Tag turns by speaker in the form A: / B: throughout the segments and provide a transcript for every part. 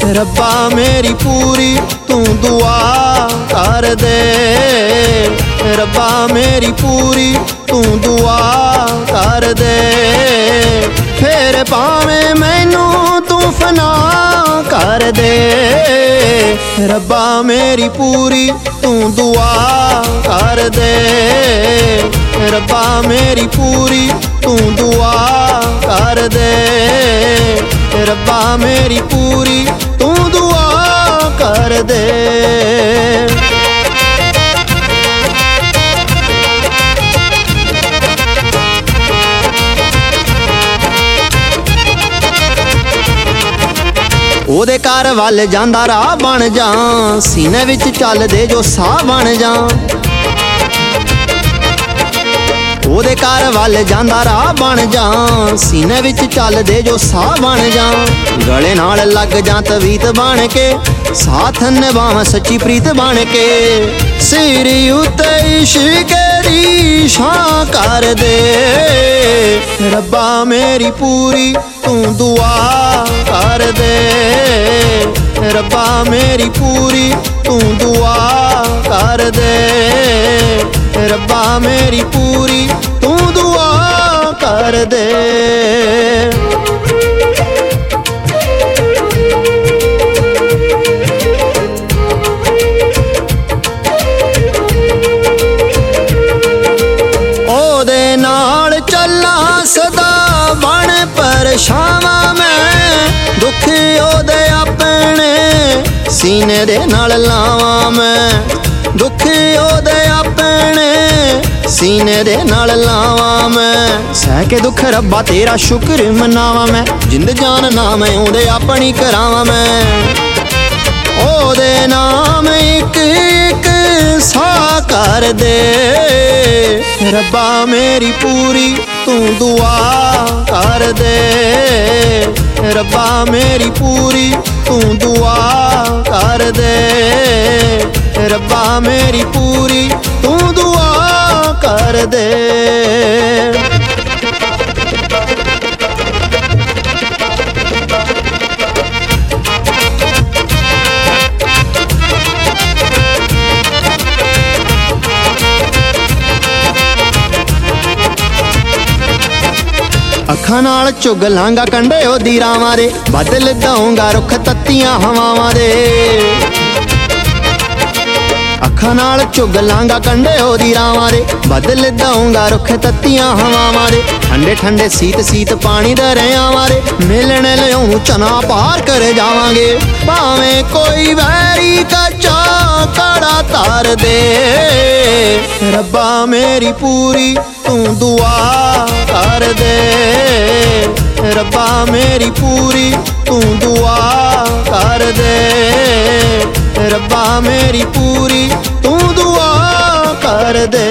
A: रब्बा मेरी पूरी तू दुआ कर दे। रब्बा मेरी पूरी तू दुआ कर दे। फिर भावें मैनू तू फना कर दे। रब्बा मेरी पूरी तू दुआ कर दे। रब्बा मेरी पूरी तू दुआ कर दे। रब्बा मेरी पूरी तू दुआ कर दे। ओदे घर वल जांदा राह बन जा, सीने विच चलदे जो साह बन जा। ओदे घर वल जांदा राह बन जा, सीने विच चलदे जो साह बन जा। गले नाल लग जा तवीत बन के, साथ निभावां सच्ची प्रीत बन के। सिर उत्ते इश्क दी छां कर दे। रब्बा मेरी पूरी तू दुआ कर दे। रब्बा मेरी पूरी तू दुआ कर दे। रब्बा मेरी पूरी तू दुआ कर दे। ओदे नाल चला सदा बन परछावां मैं। दुख ओदे अपने सीने दे नाल लावां मैं। दुख ओदे अपने सीने दे नाल लावां मैं। सह के दुख रब्बा तेरा शुक्र मनावां मैं। जिंद जान नाम ओदे अपनी करावां मैं। ओदे नाम इक इक सा कर दे। रब्बा मेरी पूरी तू दुआ कर दे। रब्बा मेरी पूरी तू दुआ कर दे। रब्बा मेरी पूरी तू दुआ कर दे। अखां नाल चुग लांगा कंडे ओदी रावां दे। बदल दऊंगा रुख तत्तियां हवावां दे। अखां नाल चुग लांगा कंडे ओदी रावां दे। बदल दऊंगा रुख तत्तियां हवावां दे। ठंडे ठंडे सीत सीत पानी दरियावां दे। मिलने लियाऊं चना पार कर जावांगे। भावें कोई वैरी कच्चा कड़ा तार दे। रब्बा मेरी पूरी तू दुआ कर दे। रब्बा मेरी पूरी तू दुआ कर दे। रब्बा मेरी पूरी तू दुआ कर दे।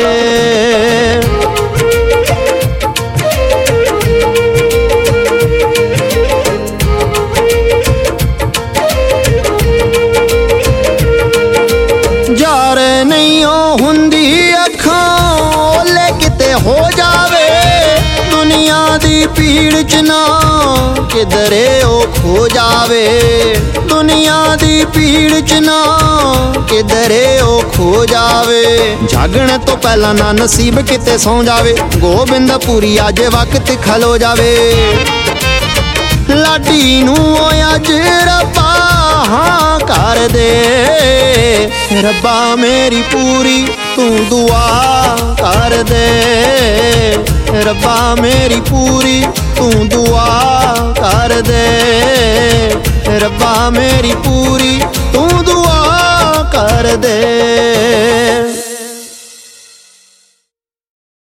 A: जार नहीं हुंदी अखां ओले किते हो जावे। दुनिया दी भीड़ च ना किधरे ओ खो जावे। दुनिया दी भीड़ च ना किधरे ओ खो जावे। जागने तो पहला ना नसीब किते सौ जावे। गोबिंदपुरी अज वक्त खलो जावे। लाडी नू अज रब्बा हाँ कर दे। रब्बा मेरी पूरी तू दुआ कर दे। रब्बा मेरी पूरी तू दुआ कर दे। रब्बा मेरी पूरी तू दुआ कर दे।